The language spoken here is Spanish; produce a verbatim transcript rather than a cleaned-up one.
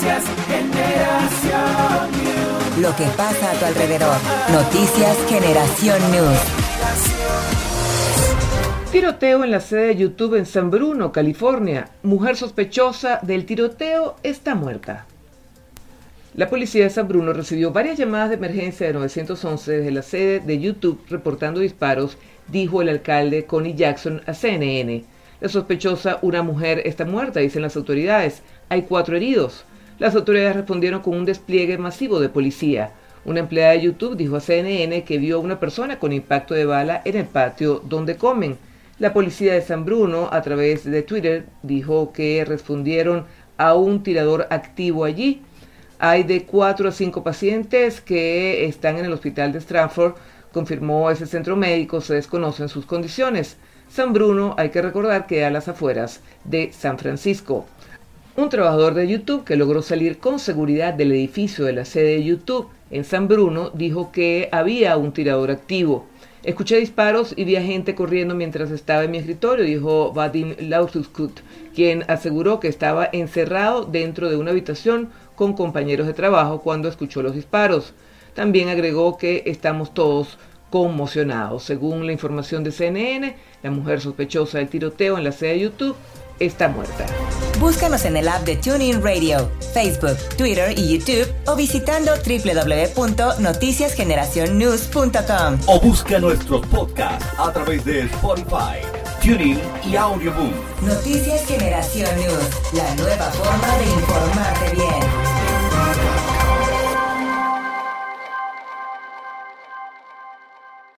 Noticias Generación News. Lo que pasa a tu alrededor. Noticias Generación News. Tiroteo en la sede de YouTube en San Bruno, California. Mujer sospechosa del tiroteo está muerta. La policía de San Bruno recibió varias llamadas de emergencia de nueve once desde la sede de YouTube reportando disparos, dijo el alcalde Connie Jackson a C N N. La sospechosa, una mujer, está muerta, dicen las autoridades. Hay cuatro heridos. Las autoridades respondieron con un despliegue masivo de policía. Una empleada de YouTube dijo a C N N que vio a una persona con impacto de bala en el patio donde comen. La policía de San Bruno, a través de Twitter, dijo que respondieron a un tirador activo allí. Hay de cuatro a cinco pacientes que están en el hospital de Stratford, confirmó ese centro médico, se desconocen sus condiciones. San Bruno, hay que recordar, queda a las afueras de San Francisco. Un trabajador de YouTube que logró salir con seguridad del edificio de la sede de YouTube en San Bruno dijo que había un tirador activo. Escuché disparos y vi a gente corriendo mientras estaba en mi escritorio, dijo Vadim Laususkut, quien aseguró que estaba encerrado dentro de una habitación con compañeros de trabajo cuando escuchó los disparos. También agregó que estamos todos conmocionados. Según la información de C N N, la mujer sospechosa del tiroteo en la sede de YouTube está muerta. Búscanos en el app de TuneIn Radio, Facebook, Twitter y YouTube o visitando doble u doble u doble u punto noticias generación news punto com. O busca nuestros podcasts a través de Spotify, TuneIn y Audioboom. Noticias Generación News, la nueva forma de informarte bien.